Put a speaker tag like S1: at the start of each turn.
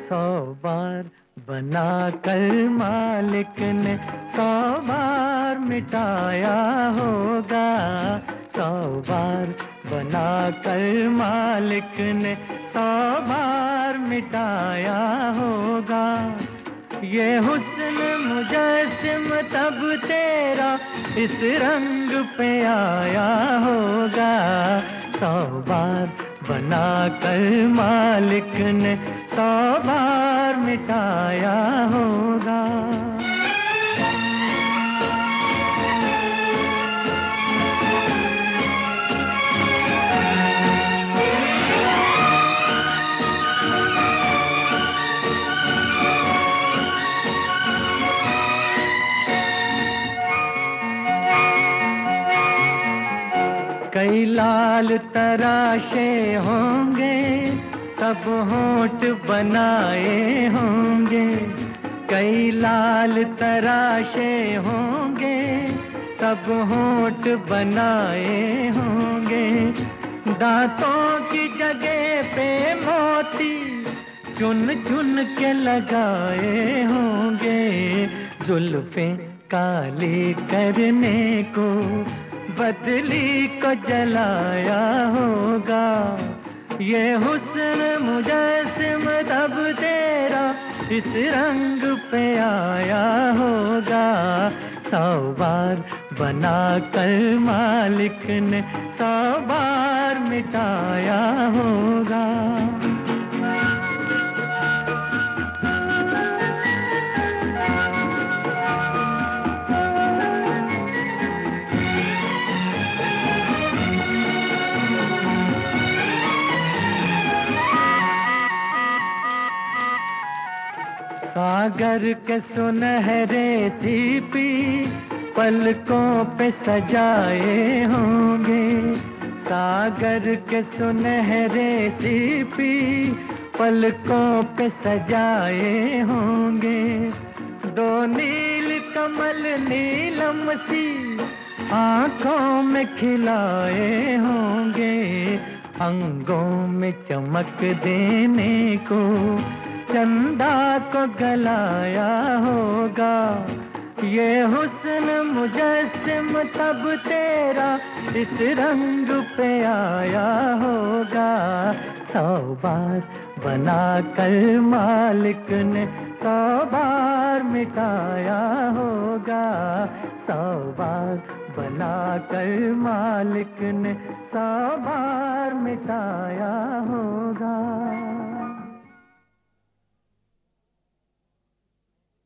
S1: 100 बार बना कर मालिक ने 100 बार मिटाया होगा। 100 बार बना कर मालिक ने 100 बार मिटाया होगा। ये हुस्न मुजस्सिम तब तेरा इस रंग पे आया होगा। 100 बार बना कर मालिक ने 100 बार मिटाया होगा। कई लाल तराशे होंगे तब होंठ बनाए होंगे। कई लाल तराशे होंगे तब होंठ बनाए होंगे। दांतों की जगह पे मोती चुन चुन के लगाए होंगे। जुल्फें काली करने को बदली को जलाया होगा। ये हुस्न मुजस्सिम तब तेरा इस रंग पे आया होगा। 100 बार बना कर मालिक ने 100 बार मिटाया होगा। सागर के सुनहरे सीपी पलकों पे सजाए होंगे। सागर के सुनहरे सीपी पलकों पे सजाए होंगे। दो नील कमल नीलम सी आंखों में खिलाए होंगे। अंगों में चमक देने को चंदा को गलाया होगा। ये हुस्न मुजस्सिम तब तेरा इस रंग पे आया होगा। 100 बार बना कर मालिक ने 100 बार मिटाया होगा। 100 बार बना कर मालिक ने 100 बार मिटाया